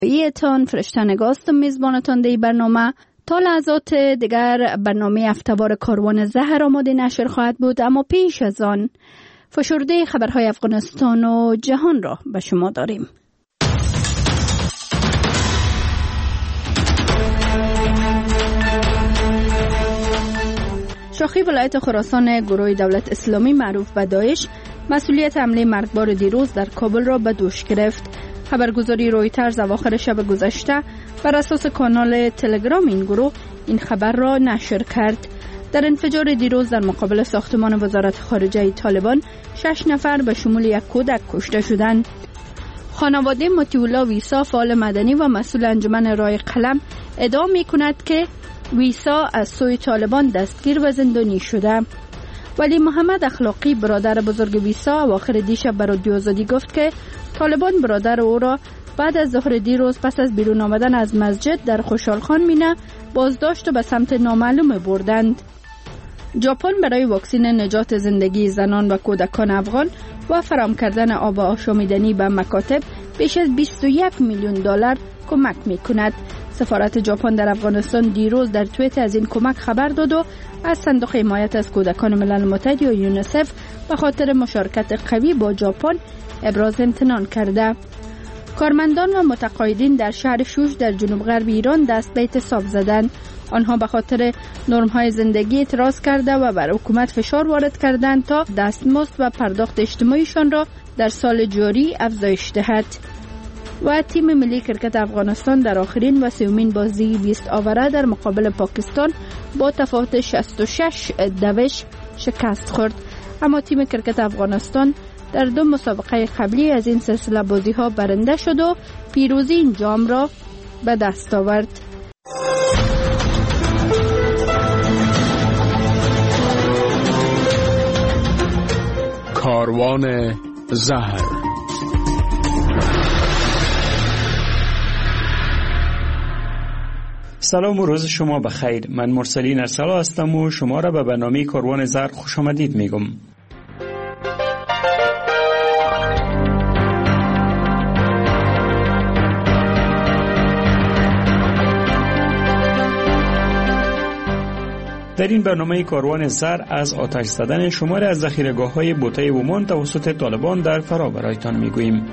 ایتان فرشته نگاستم میزبانتان دی برنامه. تا لحظات دیگر برنامه هفته‌وار کاروان زهر آماده نشر خواهد بود، اما پیش از آن فشرده خبرهای افغانستان و جهان را به شما داریم. شاخی ولایت خراسان گروه دولت اسلامی معروف به داعش مسئولیت حمله مرگبار دیروز در کابل را به دوش گرفت. خبرگزاری رویترز اواخر شب گذشته بر اساس کانال تلگرام این گروه این خبر را نشر کرد. در انفجار دیروز در مقابل ساختمان وزارت خارجه طالبان 6 نفر به شمول یک کودک کشته شدند. خانواده مطیع ویسا فعال مدنی و مسئول انجمن رای قلم ادعا می‌کند که ویسا از سوی طالبان دستگیر و زندانی شده. ولی محمد اخلاقی برادر بزرگ ویسا اواخر دیشب به رادیو آزادی گفت که طالبان برادر او را بعد از ظهر دیروز پس از بیرون آمدن از مسجد در خوشحالخان مینه بازداشت و به سمت نامعلوم بردند. ژاپن برای واکسن نجات زندگی زنان و کودکان افغان و فراهم کردن آب آشامیدنی به مکاتب بیش از 21 میلیون دلار کمک می‌کند. سفارت ژاپن در افغانستان دیروز در توییت از این کمک خبر داد و از صندوق حمایت از کودکان ملل متحد یا یونیسف به خاطر مشارکت قوی با ژاپن ابراز امتنان کرده. کارمندان و متقاعدین در شهر شوش در جنوب غرب ایران دست به اعتصاب زدند. آنها به خاطر نرم‌های زندگی اعتراض کرده و بر حکومت فشار وارد کردند تا دستمزد و پرداخت اجتماعیشان را در سال جاری افزایش دهد. و تیم ملی کرکت افغانستان در آخرین و سومین بازی 20 آوره در مقابل پاکستان با تفاوت 66 دوش شکست خورد. اما تیم کرکت افغانستان در 2 مسابقه قبلی از این سلسله بازی ها برنده شد و پیروزی این جام را به دست آورد. کاروان زهر. سلام و روز شما بخیر. من مرسلین ارسلا هستم و شما را به برنامه کاروان زهر خوش آمدید میگم. در این برنامه کاروان زهر از آتش زدن شماری از ذخیره‌گاه‌های بوته ومان توسط طالبان در فرا برایتان میگوییم.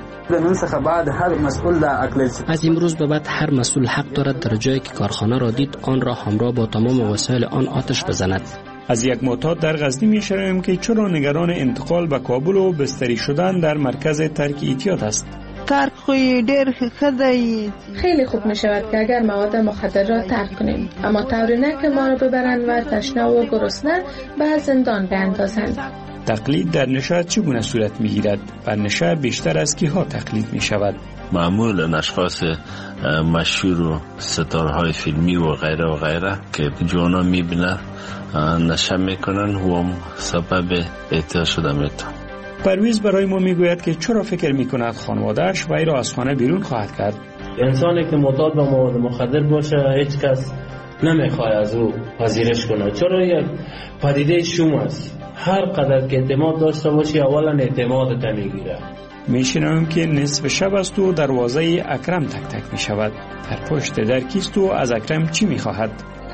از امروز به بعد هر مسئول حق دارد در جایی که کارخانه را دید آن را همراه با تمام وسایل آن آتش بزند. از یک معتاد در غزنی میشنویم که چرا نگران انتقال به کابل و بستری شدن در مرکز ترک احتیاط است. ترک خوی دیر خدایی خیلی خوب می شود که اگر مواد مخدر را ترک کنیم، اما طوری نه که ما را ببرند و تشنه و گرسنه به زندان بیندازند. تقلید در نشه چگونه صورت می گیرد؟ بر نشه بیشتر از کیها تقلید می شود؟ معمولا اشخاص مشهور و ستارهای فیلمی و غیره که جوانا می بینن نشه می کنن و هم سبب اعتیاد شده میتون. پرویز برای ما میگوید که چرا فکر میکند خانواده‌اش وی را از خانه بیرون خواهد کرد. انسانی که معتاد به مواد مخدر باشه هیچ کس نمیخواد از او پذیرش کنه، چرا یک پدیده شوم است. هر قدر که اعتماد داشته باشی اولا اعتمادت میگیره. میشنویم که نصف شب است و دروازه اکرم تک تک میشود. در پشت در کیست و از اکرم چی میخواهد؟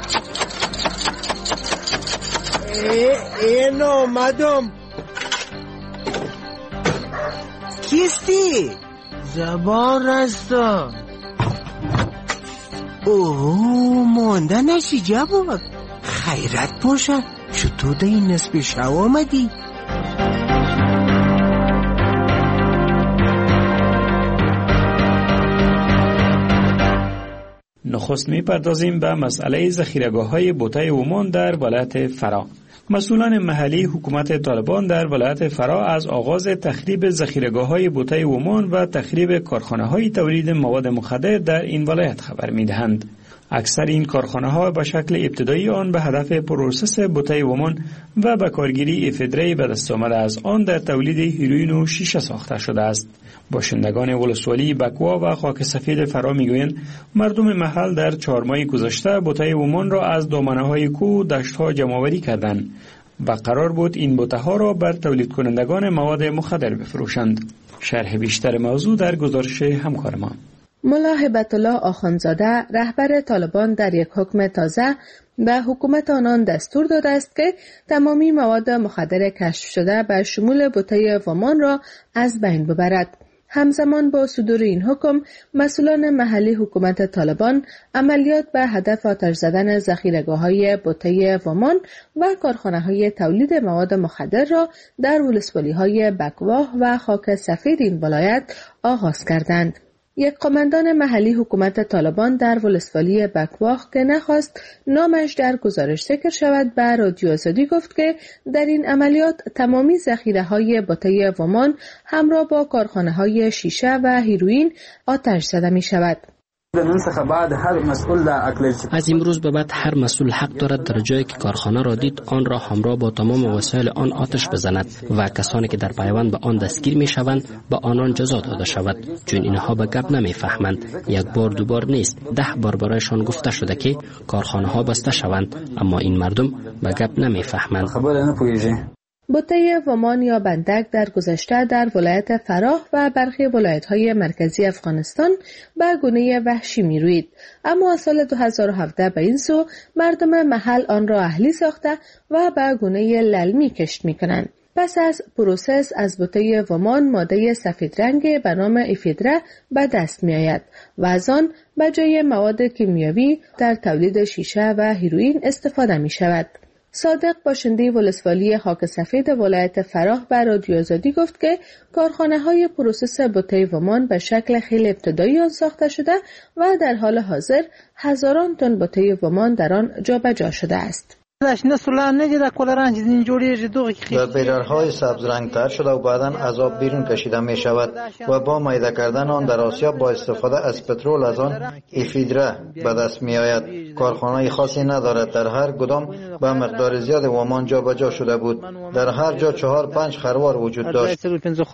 اینو مدام کیستی؟ زبان رستا. اوه مانده نشی جواب. خیرت باشه چطور ده این نصف شو آمدی؟ نخست میپردازیم به مسئله ذخیره‌گاه‌های بوته ومان در ولایت فرا. مسئولان محلی حکومت طالبان در ولایت فرا از آغاز تخریب ذخیره‌گاه‌های بوته ومان و تخریب کارخانه‌های تولید مواد مخدر در این ولایت خبر می‌دهند. اکثر این کارخانه‌ها به شکل ابتدایی آن به هدف پروسس بوته ومان و به کارگیری افیدری به دست آمده از آن در تولید هیروئین و شیشه ساخته شده است. باشندگان ولسوالی بکوا و خاک سفید فرا میگویند مردم محل در 4 ماه گذشته بوته ومان را از دامنه‌های کوه دشت‌ها جمع‌آوری کردند و قرار بود این بوته‌ها را بر تولید کنندگان مواد مخدر بفروشند. شرح بیشتر موضوع در گزارش همکار ما. ملا هبت الله آخوندزاده رهبر طالبان در یک حکم تازه به حکومت آنان دستور داده است که تمامی مواد مخدر کشف شده به شمول بوته ومان را از بین ببرد. همزمان با صدور این حکم، مسئولان محلی حکومت طالبان عملیات به هدف آتش زدن ذخیره‌گاه‌های بوته ومان و کارخانه‌های تولید مواد مخدر را در ولسوالی‌های بکواه و خاک سفید این ولایت آغاز کردند. یک قماندان محلی حکومت طالبان در ولسوالی بکواه که نخواست نامش در گزارش ذکر شود به رادیو آزادی گفت که در این عملیات تمامی ذخیره‌های بوته ومان همراه با کارخانه‌های شیشه و هیروئین آتش زده می‌شود. از امروز به بعد هر مسئول حق دارد در جایی که کارخانه را دید آن را همراه با تمام وسایل آن آتش بزند و کسانی که در پیوند به آن دستگیر می شوند به آنان جزا داده شود، چون اینها به گپ نمی فهمند. یک بار دو بار نیست، 10 بار برایشان گفته شده که کارخانه ها بسته شوند، اما این مردم به گپ نمی فهمند. بوته ومان یا بندک در گذشته در ولایت فراه و برخی ولایت‌های مرکزی افغانستان به گونه وحشی می‌روید، اما از سال 2017 به این سو مردم محل آن را اهلی ساخته و به گونه للمی کشت می‌کنند. پس از پروسس از بوته ومان ماده سفید رنگ به نام افیدره به دست می‌آید و از آن به جای مواد کیمیایی در تولید شیشه و هیروئین استفاده می‌شود. صادق باشنده ولسوالی خاک سفید ولایت فراه به رادیو آزادی گفت که کارخانه‌های پروسس بوته ومان به شکل خیلی ابتدایی آن ساخته شده و در حال حاضر هزاران تن بوته ومان در آن جابجا شده است. و بیرارهای سبز رنگ تر شده و بعداً از آب بیرون کشیده می شود و با میده کردن آن در آسیا با استفاده از پترول از آن افیدره به دست می آید. کارخانه خاصی ندارد، در هر کدام به مقدار زیاد ومان جابجا شده بود. در هر جا 4-5 خروار وجود داشت.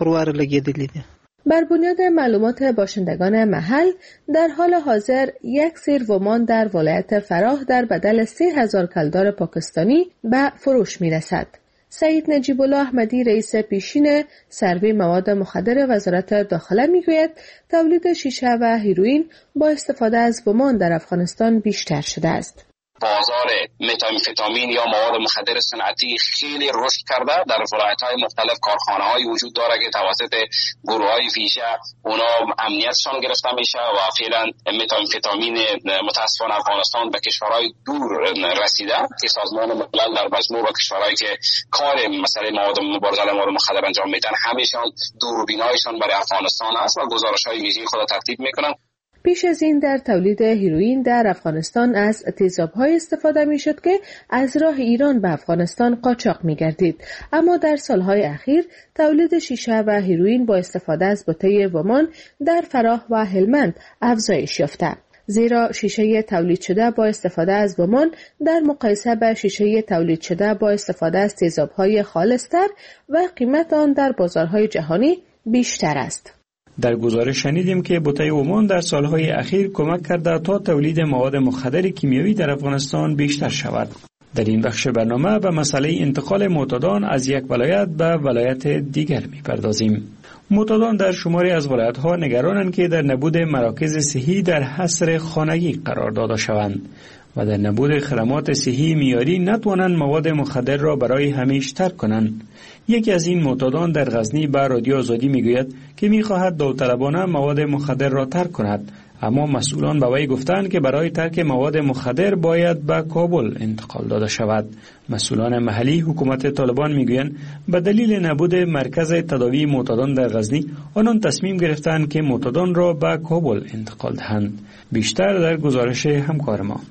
بر بنیاد معلومات باشندگان محل در حال حاضر یک سیر ومان در ولایت فراه در بدل 30,000 کلدار پاکستانی به فروش می رسد. سعید نجیب الله احمدی رئیس پیشین سروی مواد مخدر وزارت داخله می گوید تولید شیشه و هیروئین با استفاده از ومان در افغانستان بیشتر شده است. بازار متامفتامین یا مواد مخدر صنعتی خیلی رشد کرده. در ولایت‌های مختلف کارخانه‌هایی وجود داره که توسط گروه‌های ویژه اونا امنیتشان گرفته میشه و فعلا متامفتامین متأسفانه افغانستان به کشورهای دور رسیده که سازمان ملل در مجموع با کشورهایی که کار مسئله مبارزه با مواد مخدر انجام میدن همیشان دوربینایشان برای افغانستان است و گزارش‌های ویژه خود ترتیب میکنن. پیش از این در تولید هیروئین در افغانستان از تیزاب‌های استفاده می‌شد که از راه ایران به افغانستان قاچاق می‌گردید، اما در سالهای اخیر تولید شیشه و هیروئین با استفاده از بوته ومان در فراه و هلمند افزایش یافته، زیرا شیشه تولید شده با استفاده از ومان در مقایسه با شیشه تولید شده با استفاده از تیزاب‌های خالص‌تر و قیمت آن در بازارهای جهانی بیشتر است. در گزارش شنیدیم که بوته ومان در سالهای اخیر کمک کرده تا تولید مواد مخدر کیمیایی در افغانستان بیشتر شود. در این بخش برنامه به مسئله انتقال معتادان از یک ولایت به ولایت دیگر می‌پردازیم. معتادان در شماری از ولایت‌ها نگرانند که در نبود مراکز صحی در حصر خانگی قرار داده شوند و در نبود خدمات صحی معیاری نتوانند مواد مخدر را برای همیشه ترک کنند. یکی از این معتادان در غزنی به رادیو آزادی میگوید که میخواهد داوطلبانه مواد مخدر را ترک کند، اما مسئولان به وی گفتند که برای ترک مواد مخدر باید به کابل انتقال داده شود. مسئولان محلی حکومت طالبان میگویند به دلیل نبود مرکز تداوی معتادان در غزنی آنان تصمیم گرفتند که معتادان را به کابل انتقال دهند. بیشتر در گزارش همکار ما.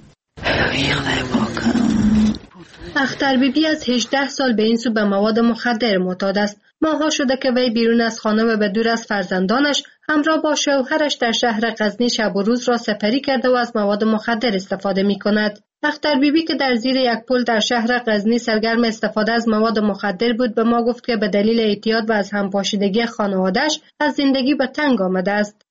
اختر بیبی از 18 سال به این سو به مواد مخدر معتاد است. ماها شده که وی بیرون از خانه و به دور از فرزندانش همراه با شوهرش در شهر غزنی شب و روز را سپری کرده و از مواد مخدر استفاده می کند. اختر بیبی که در زیر یک پل در شهر غزنی سرگرم استفاده از مواد مخدر بود به ما گفت که به دلیل اعتیاد و از همپاشیدگی خانواده‌اش از زندگی به تنگ آمده است.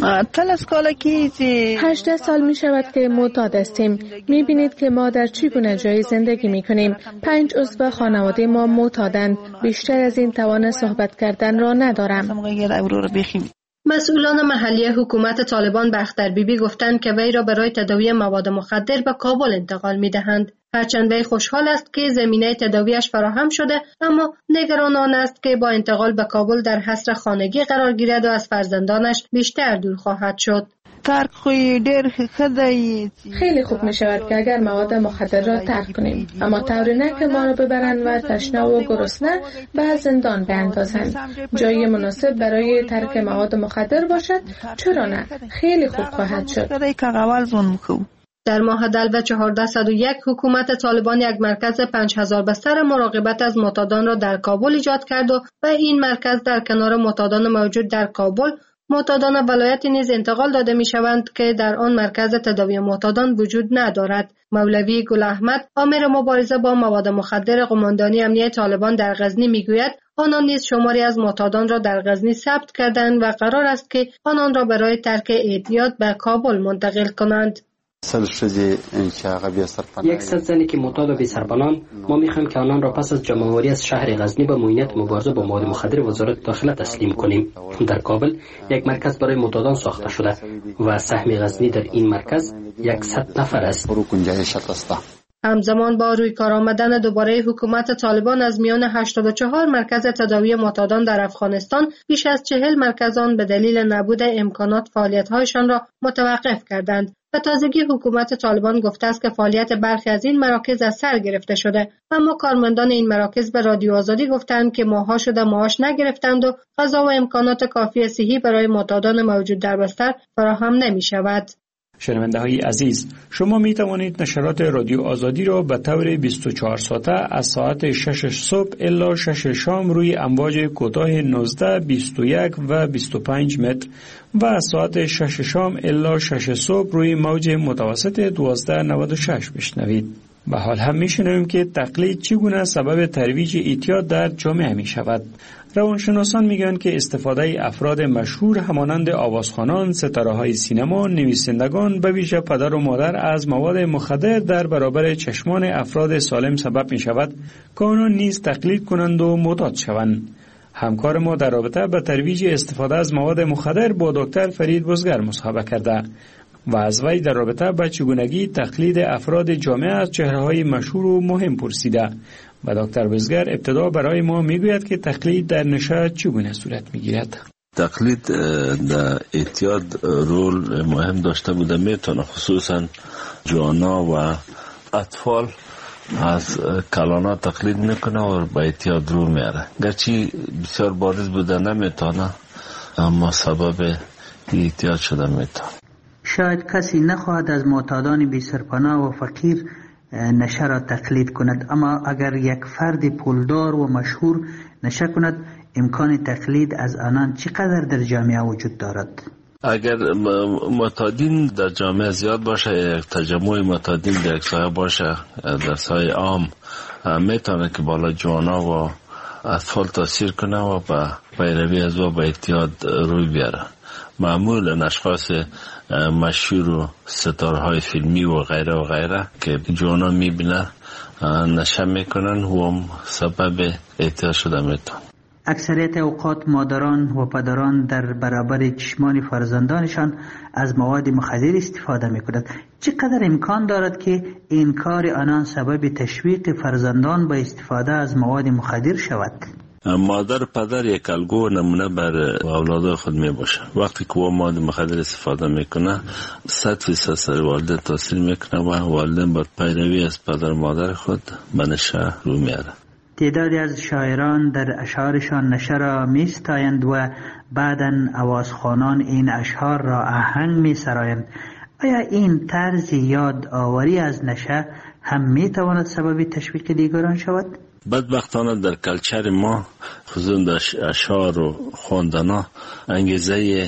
18 سال می شود که معتاد هستیم. می بینید که ما در چگونه جایی زندگی می کنیم. 5 عضو خانواده ما معتادند. بیشتر از این توان صحبت کردن را ندارم. مسئولان محلی حکومت طالبان به اختر بیبی گفتند که وی را برای تداوی مواد مخدر به کابل انتقال می‌دهند. هرچند وی خوشحال است که زمینه تداویش فراهم شده، اما نگران آن است که با انتقال به کابل در حصر خانگی قرار گیرد و از فرزندانش بیشتر دور خواهد شد. خیلی خوب می شود که اگر مواد مخدر را ترک کنیم، اما طوری نه که ما را ببرند و تشنه و گرسنه به زندان بیندازند. جای مناسب برای ترک مواد مخدر باشد، چرا نه؟ خیلی خوب خواهد شد. در ماه دلو 1401 حکومت طالبان یک مرکز 5000 بستر مراقبت از معتادان را در کابل ایجاد کرد و این مرکز در کنار معتادان موجود در کابل، معتادان ولایت نیز انتقال داده می شوند که در آن مرکز تداوی معتادان وجود ندارد. مولوی گل احمد، آمر مبارزه با مواد مخدر قماندانی امنیه طالبان در غزنی می گوید آنان نیز شماری از معتادان را در غزنی ثبت کردند و قرار است که آنان را برای ترک اعتیاد به کابل منتقل کنند. 100 زنی که معتاد و بی سرپناهند، ما می‌خواهیم که آنان را پس از جمع‌آوری از شهر غزنی به معینت مبارزه با مواد مخدر وزارت داخله تسلیم کنیم. در کابل یک مرکز برای معتادان ساخته شده و سهم غزنی در این مرکز 100 نفر است. همزمان با روی کار آمدن دوباره حکومت طالبان از میان 84 مرکز تداوی معتادان در افغانستان، بیش از 40 مرکز آن به دلیل نبود امکانات فعالیت‌هایشان را متوقف کردند. به تازگی حکومت طالبان گفته است که فعالیت برخی از این مراکز از سر گرفته شده، اما کارمندان این مراکز به رادیو آزادی گفتند که ماه‌ها شده معاش نگرفتند و غذا و امکانات کافی صحی برای معتادان موجود در بستر فراهم نمی‌شود. شنونده های عزیز، شما می توانید نشرات رادیو آزادی را به طور 24 ساعته از ساعت 6 صبح الی 6 شام روی امواج کوتاه 19، 21 و 25 متر و از ساعت 6 شام الی 6 صبح روی موج متوسط 1296 بشنوید. به حال هم میشنویم که تقلید چگونه سبب ترویج اعتیاد در جامعه می شود. روانشناسان میگن که استفاده افراد مشهور همانند آوازخوانان، ستاره‌های سینما، نویسندگان به ویژه پدر و مادر از مواد مخدر در برابر چشمان افراد سالم سبب می شود که آنان نیز تقلید کنند و معتاد شوند. همکار ما در رابطه به ترویج استفاده از مواد مخدر با دکتر فرید بزگر مصاحبه کرده و از وی در رابطه با چگونگی تقلید افراد جامعه از چهره‌های مشهور و مهم پرسیده و دکتر بزگر ابتدا برای ما میگوید که تقلید در نشه چگونه صورت میگیرد. تقلید در اعتیاد رول مهم داشته بوده میتونه، خصوصا جوانا و اطفال از کلانا تقلید میکنه و به اعتیاد رو میاره. گرچه بسیار بارز بوده نمیتونه، اما سبب اعتیاد شده میتونه. شاید کسی نخواهد از معتادان بی سرپناه و فقیر نشه را تقلید کند، اما اگر یک فرد پولدار و مشهور نشه کند، امکان تقلید از آنان چقدر در جامعه وجود دارد؟ اگر معتادین در جامعه زیاد باشه، یک تجمع معتادین در یک سایه باشه، در سایه عام، میتونه که بالا جوانا و اطفال تاثیر کنه و به پیروی از و به اعتیاد روی بیاره. معمولا اشخاص مشهور و ستارهای فیلمی و غیره که جوانا میبینه نشه میکنن و هم سبب اعتیاد شده میتون. اکثریت اوقات مادران و پدران در برابر چشمان فرزندانشان از مواد مخدر استفاده میکنند. چقدر امکان دارد که این کار آنان سبب تشویق فرزندان به استفاده از مواد مخدر شود؟ مادر و پدر یک الگو نمونه بر اولاد خود می باشه. وقتی که او مواد مخدر استفاده میکنه 100% سر والدین تاثیر میکنه و والدین باید پیروی از پدر و مادر خود به نشه رو میاره. تعدادی از شاعران در اشعارشان نشه را میستایند و بعداً آوازخوانان این اشعار را آهنگ میسرایند. آیا این طرز یاد آوری از نشه هم میتواند سبب تشویق دیگران شود؟ بدبختانه در کلچر ما خصوصا در اشعار و خواندنا انگیزه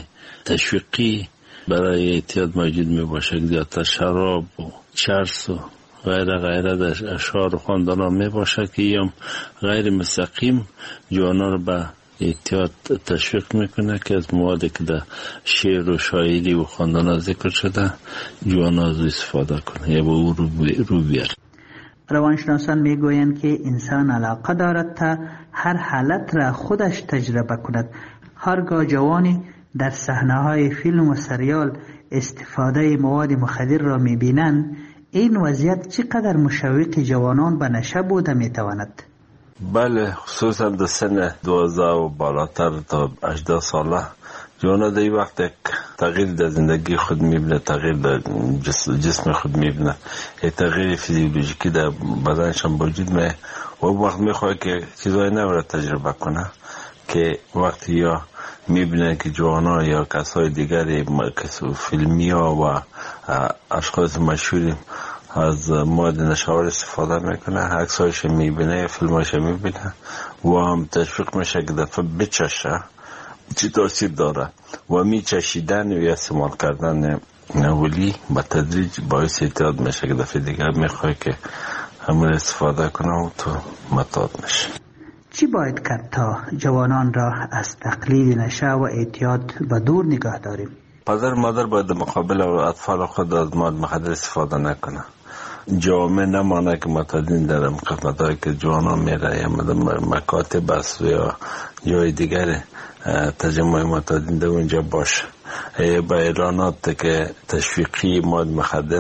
تشویقی برای اعتیاد موجود می باشه. زیادتر شراب و چرس و غیره در اشعار و خواندنا می باشه که یم غیر مستقیم جوانا رو به اعتیاد تشویق میکنه که از موادی که در شعر و شاعری و خواندنا ذکر شده جوانا از استفاده کنه یا به او رو بیاره. روانشناسان میگویند که انسان علاقه دارد تا هر حالت را خودش تجربه کند. هرگاه جوانی در صحنه‌های فیلم و سریال استفاده مواد مخدر را می‌بینند، این وضعیت چقدر مشوق جوانان به نشه بوده می‌تواند؟ بله، خصوصا در سن 12 و بالاتر تا 18 ساله جوانا در این وقت یک تغییر در زندگی خود میبینه، تغییر در جسم خود میبینه، یک تغییر فیزیولوژیکی در بدنشان وجود می و وقت میخواد که چیزای نو را تجربه کنه که وقتی یا میبینه که جوانا یا کسای دیگری فیلمی ها و اشخاص مشهوری از مواد نشاور استفاده میکنه، عکسایش میبینه، فیلمایش میبینه و هم تشویق میشه که دفعه بچشه چی تاثیر داره و میچشیدن و استعمال کردن ولی با تدریج باعث اعتیاد میشه که دفعه دیگر میخواه که همون استفاده کنه و تو معتاد میشه. چی باید کرد تا جوانان را از تقلید نشه و اعتیاد به دور نگاه داریم؟ پدر مادر باید مقابل اطفال خود از مواد مخدر استفاده نکنه. جامعه نمانه که معتادین در قسمت هایی که جوانان میره یا مکاتب است یا جای دیگر تجمع معتادین در اونجا باشه، با اعلانات که تشویقی مواد مخدر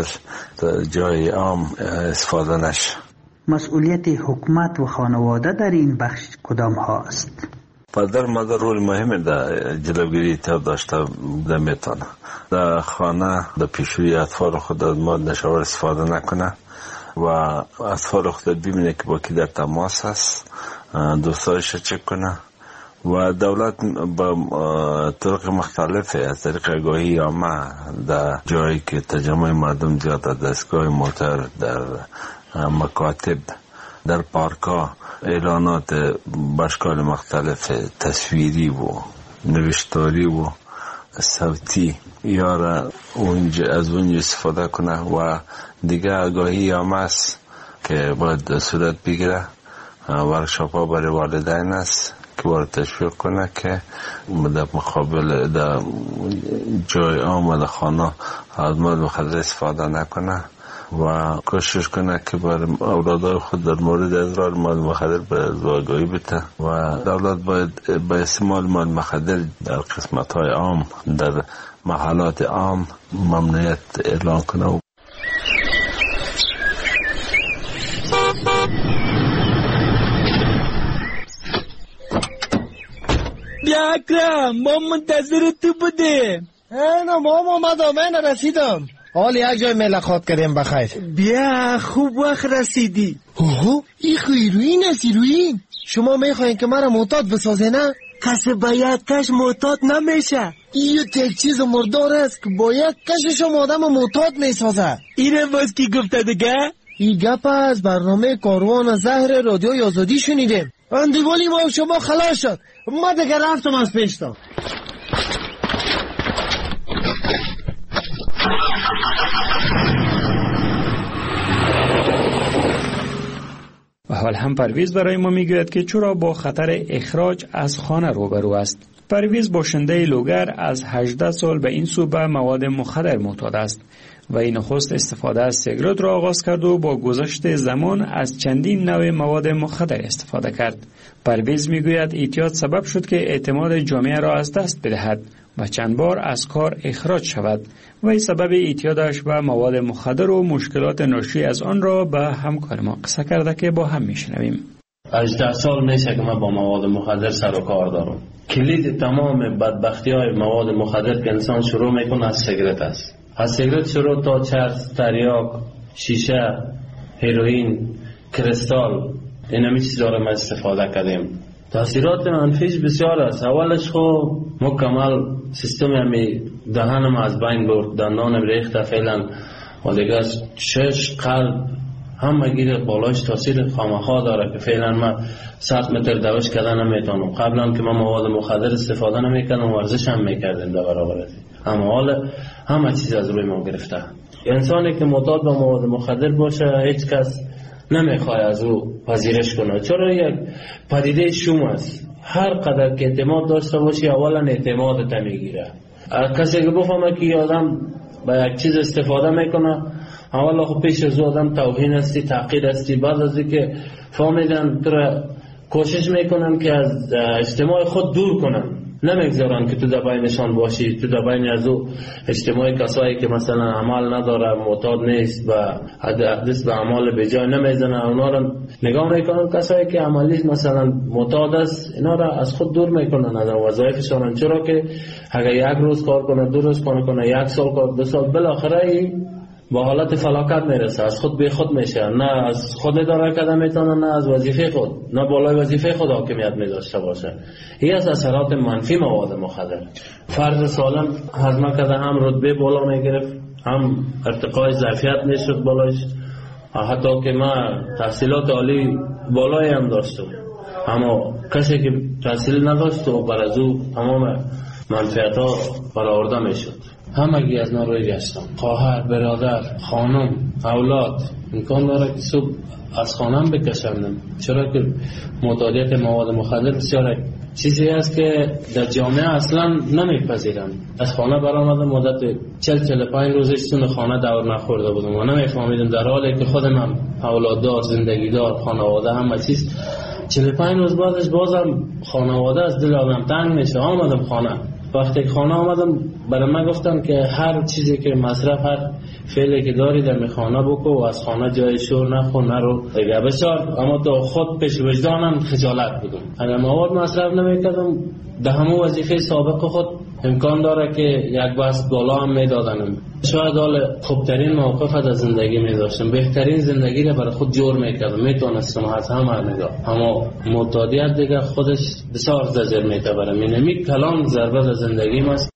جای عام استفاده نشه. مسئولیت حکومت و خانواده در این بخش کدام ها است؟ پدر مادر رول مهمه در جلوگیری اعتیاد داشته بوده میتونه. در خانه در پیشروی اطفال خود از مواد نشاور استفاده نکنه و اطفال خود ببینه که با کی در تماس است، دوستایش چک کنه و دولت با طرق مختلفه از طریق آگاهی عامه در جایی که تجمع مردم زیاد، در دستگاه موتر، در مکاتب، در پارکا، اعلانات باشکال مختلف تصویری و نوشتاری و صوتی یارا از اونجا استفاده کنه و دیگه آگاهی عامه است که باید صورت بگیره. ورکشاپ ها برای والدین است که باید تشویق کنه که در مقابل در جای عام و در خانه از مواد مخدر استفاده نکنه و کوشش کنه که بر اولادای خود در مورد اضرار مواد مخدر به آگاهی بده و دولت باید به استعمال مواد مخدر در قسمت های عام، در محلات عام ممنوعیت اعلان کنه. بیا اکرم، ما منتظر تو بودیم. نه مام اومدم، من رسیدم. حال یک جای ملاقات کردیم بخیر. بیا خوب وقت رسیدی. اوه این هیروئین است، هیروئین. شما میخواین که مرا معتاد بسازه نه؟ کسی با یک کش معتاد نمیشه. این یک چیز مردار است که با یک کشش آدم معتاد میسازه. اینه باز کی گفته دیگه؟ این گپ از برنامه کاروان زهر رادیوی آزادی شنیدیم. اندیوالی ما شما خلاص شد. ما دیگه رفتم از پیشتا. و حال هم پرویز برای ما میگوید که چرا با خطر اخراج از خانه روبرو است. پرویز باشنده لوگر از 18 سال به این سو به مواد مخدر معتاد است و این نخست استفاده از سیگارت را آغاز کرد و با گذشت زمان از چندین نوع مواد مخدر استفاده کرد. پرویز میگوید اعتیاد سبب شد که اعتماد جامعه را از دست بدهد و چند بار از کار اخراج شود و این سبب اعتیادش به مواد مخدر و مشکلات ناشی از آن را به همکار ما قصه کرده که با هم میشنویم. 18 سال میشه که من با مواد مخدر سر و کار دارم. کلید تمام بدبختی های مواد مخدر که انسان شروع میکنه از سیگارت است. از سیگارت شروع تا چرس، تریاک، شیشه، هیروئین، کریستال، این همی چیزا را ما استفاده کردیم. تاثیرات منفیش بسیار است. اولش خب مکمل سیستم همی دهنم از بین برد، دندانم ریخته فعلا و دیگه چشم، قلب همه گیر بالاش تاثیر خامخا داره که فعلا ما 100 متر دوش کردن نمیتونم. قبلا که ما مواد مخدر استفاده نمیکردم ورزش هم میکردیم در برابر از اما حال همه چیز از روی ما گرفته. انسانی که معتاد به مواد مخدر باشه هیچ کس نمیخواد از او پذیرش کنه، چرا یک پدیده شوم است. هر قدر که اعتماد داشته باشی اولا اعتمادت میگیره. کسی که بفهمه که آدم با یک چیز استفاده میکنه اولا خب پیش از آدم توهین هستی، تحقیر هستی، بعد از اینکه فهمیدن تو کوشش میکنن که از اجتماع خود دور کنن نمیگذارن که تو در بینشان باشی، تو در بین از او اجتماعی کسایی که مثلا عمل نداره، معتاد نیست و دست به اعمال بجای نمیزنن، اونا رو نگاه میکنن. کسایی که عملی مثلا معتاد است اینا را از خود دور میکنن از وظایفشان، چرا که اگر یک روز کار کنه، 2 روز کار کنه، 1 سال کار، 2 سال، بالاخره با حالت فلاکت میرسه، از خود به خود میشه، نه از خود اداره کرده میتونه، نه از وظیفه خود، نه بالای وظیفه خود حاکمیت میداشته باشه. این از اثرات منفی مواد مخدر. فرد سالم هضم کرده هم رتبه بالا میگرفت، هم ارتقای ظرفیت میشد بالایش، حتی که من تحصیلات عالی بالایی هم داشتم، اما کسی که تحصیل نداشت و بر از او تمام منفعت ها برآورده میشد. همگی از ناروی گشتم، خواهر، برادر، خانم، اولاد، امکان داره که صبح از خانم بکشندم، چرا که معتادیت مواد مخدر بسیار چیزی است که در جامعه اصلا نمیپذیرند. از خانه برآمدم، مدت 40-45 روز سون خانه دور نخورده بودم و نمیفهمیدم، در حالی که خودم اولاددار، زندگیدار، خانواده، همه چیز. 45 روز بعدش بازم خانواده از دل آدم تنگ میشه. آمدم خانه، وقتی خانه آمدم برای من گفتن که هر چیزی که مصرف، هر فعلی که داری در خانه بکو و از خانه جای شور نخور، نرو دیگه بسیار. اما تو خود پیش وجدانم خجالت بودم. اگر مواد مصرف نمیکردم در همون وظیفه سابق خود امکان داره که یک بست بالا هم میدادنم، شاید حال خوبترین موقف در زندگی میداشتم، بهترین زندگی را برای خود جور میکردم، میتونستم از همه نگاه. اما معتادیت دیگه خودش بسیار زجر میتبره، مینمی کلان ضربه در زندگی است.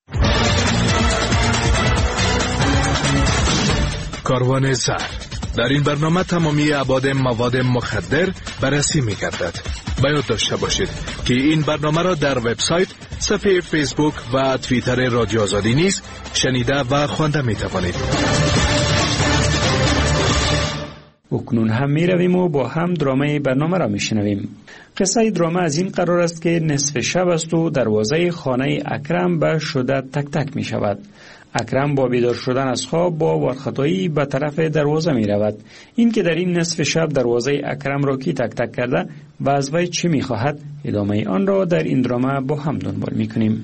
کاروان زهر. در این برنامه تمامی ابعاد مواد مخدر بررسی می‌گردد. باید داشته باشید که این برنامه را در وبسایت، صفحه فیسبوک و توییتر رادیو آزادی نیز شنیده و خوانده می‌توانید. اکنون هم می‌رویم و با هم درامه برنامه را می‌شنویم. قصه درامه از این قرار است که نصف شب است و دروازه خانه اکرم به شدت تک تک می‌شود. اکرم با بیدار شدن از خواب با وارخطایی به طرف دروازه می رود. این که در این نصف شب دروازه اکرم را کی تک تک کرده و از وی چی می خواهد، ادامه آن را در این درامه با هم دنبال می کنیم.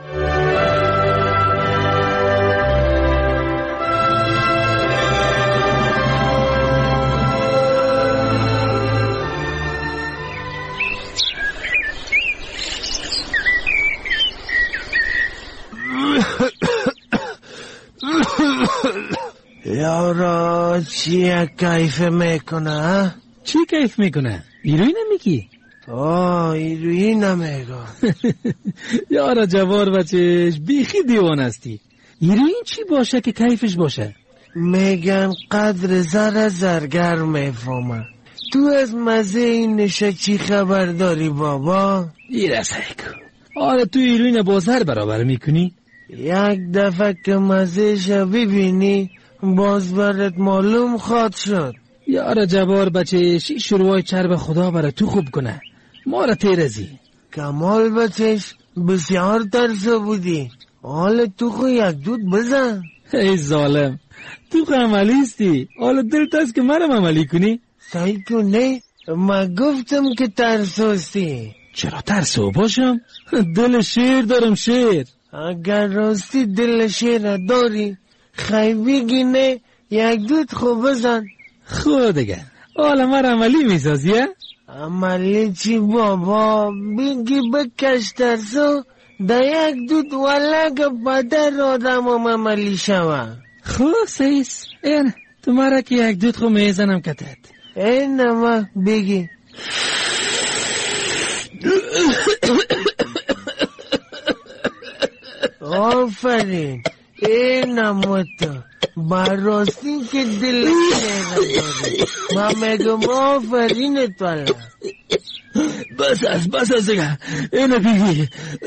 یارا چی کیف میکنه؟ چی کیف میکنه؟ ایروی نمیگی؟ ایروی نمیگم. یارا جوار بچهش بیخی دیوان هستی. ایروی چی باشه که کیفش باشه؟ میگن قدر زر زرگر میفهمه. تو از مزه این نشه چی خبر داری بابا؟ ایرسایکو. آره تو ایروی با زر برابر میکنی؟ یک دفعه که مزهش ببینی باز برات معلوم خواد شد. یارا جوار بچهش شروع چرب خدا برای تو خوب کنه، ما را تیرزی. کمال بچهش بسیار ترسو بودی، حال تو خو یک دود بزن. ای ظالم، تو خو عملیستی، حال دلت است که مرم عملی کنی؟ سعی کنه، من گفتم که ترسوستی. چرا ترسو باشم؟ دل شیر دارم شیر. اگر راستی دل شیر داری خیلی گینه یک دود خوب بزن. خود دیگه حالا من عملی میسازیه؟ عملی چی بابا؟ بگی بکش ترسو در یک دود ولگ بدر آدم هم عملی شوه. خب سیس این تو مرا که یک دود خو میزنم کتت. این نما بگی. آفرین، این نموتو براستی که دل شیره داری. من میگم آفرین تولا. بس از دیگه اینو بگی.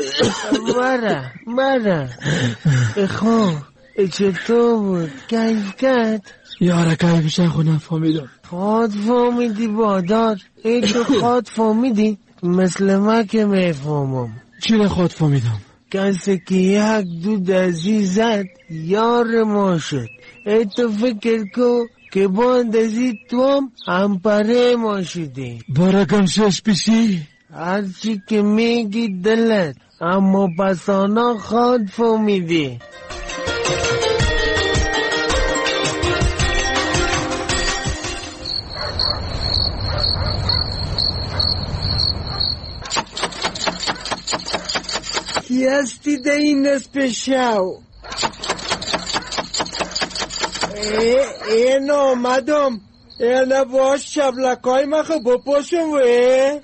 مرا خوب چطور بود؟ کیف کرد؟ یاره کیفش خود نفهمیدم. خود فهمیدی بادار؟ ای تو خود فهمیدی؟ مثل من که میفهمم. چی را خود فهمیدم؟ کسی که یک دود عزیزت یار ما شد. ای تو فکر کو که با اندازی تو هم پره ما شدی. برکم شش پیشی. هرچی که میگی دلت اما پسانا خود فهمیدی. کی هستی ده این نصف شو؟ این آمدم. اینه باش شبلکای مخو بپاشم وی.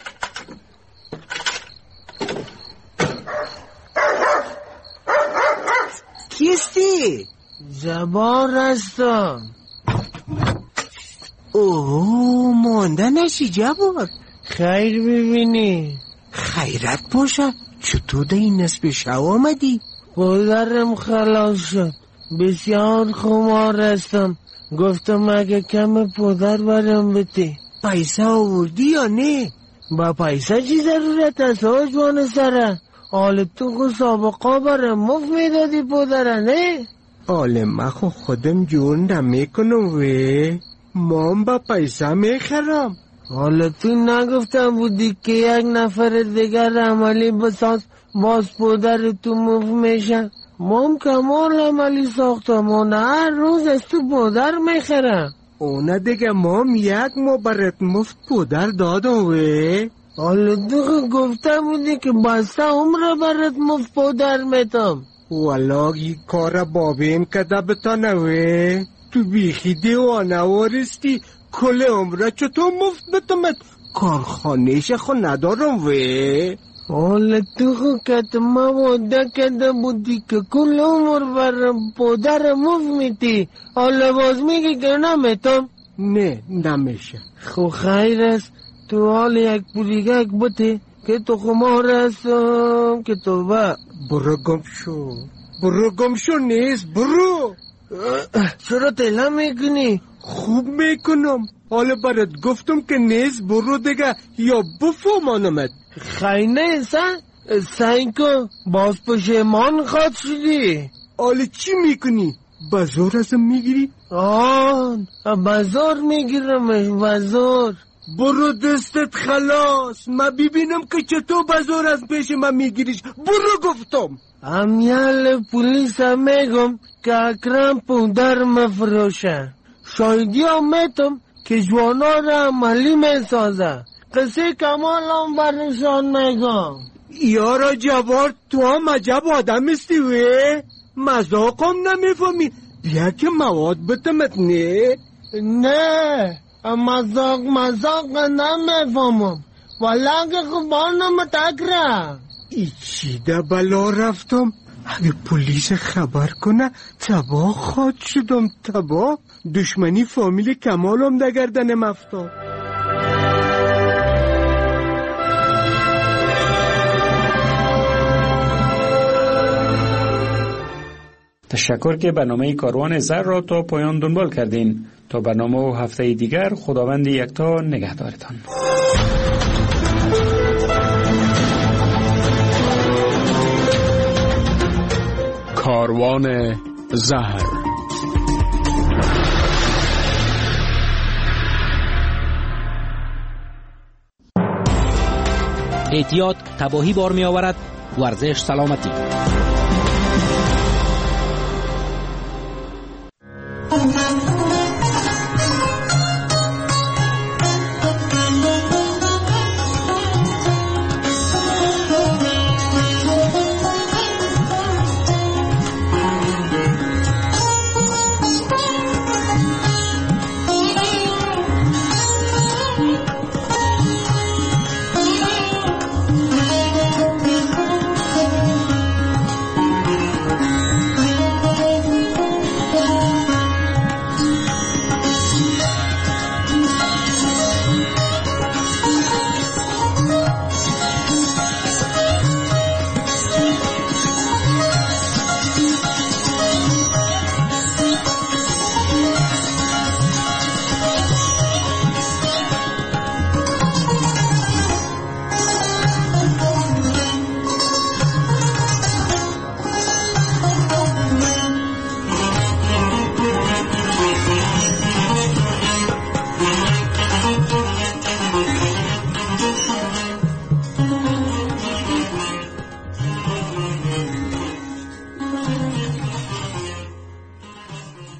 کیستی؟ جبار هستم. اوه مانده نشی جبار. خیر ببینی. خیرت باشه. چطور ده این نصف شو آمدی؟ پدرم خلاص شد. بسیار خمار هستم. گفتم اگه کم پدر برم بده. پیسه آوردی یا نه؟ با پیسه چی ضرورت است آجوان سره؟ حال تو خود سابقا برم مفت میدادی پدره نه؟ حال من خودم جور نمیکنم وی. مام با پیسه میخرم. حالا تو نگفتم بودی که یک نفر دیگر عملی بساز باز پدر تو مفت میشه؟ مام کمال عملی ساختمان هر روز از تو پدر میخرم. اونه دیگه مام یک ما برات مفت پدر دادم وی. حالا تو گفته بودی که بسته عمر برات مفت پدر میتم. والا این کار بابیم کده بتانه وی. تو بیخی دیوانه وارستی. کل عمره چطور مفت بتمت؟ کارخانهش خو ندارم وی. حالا تو خو کتما وعده کده بودی که کل عمر بر پدر مفت میتی. حالا باز میگی که نمیتم؟ نه نمیشه. خو خیر است. تو حال یک پولیگک بته که تو خمار هستم که تو با. برو گم شو نیست برو. چرا تله میکنی؟ خوب میکنم. حالا برات گفتم که نیست برو دیگه یا بفهمانمت. خیلی نیست سعی کن باز پشیمان خواد شدی. حالا چی میکنی؟ بازار ازم میگیری؟ بازار میگیرمش بازار. برو دستت خلاص. من ببینم که چطور بازار از پیش من میگیریش. برو گفتم. امیال پولیس هم میگم که اکرم پودر مفروشه. شایدی هم میتم که جوانا را عملی میسازه. قصه کمال هم برشان میگم. یارا جوار تو هم عجب آدم استی وی. مذاق هم نمیفهمی. بیا که مواد بتمت نه. نه مذاق نمیفهمم. والا که خوبانم تکرم. ای چی ده بلا رفتم. اگه پلیس خبر کنه تباه خواد شدم. تباه دشمنی فامیل کمالم در گردنم افتاد. تشکر که برنامه کاروان زر را تا پایان دنبال کردین. تا برنامه و هفته دیگر خداوند یکتا نگهدارتان. کاروان زهر. احتیاط تباهی بار می آورد. ورزش سلامتی.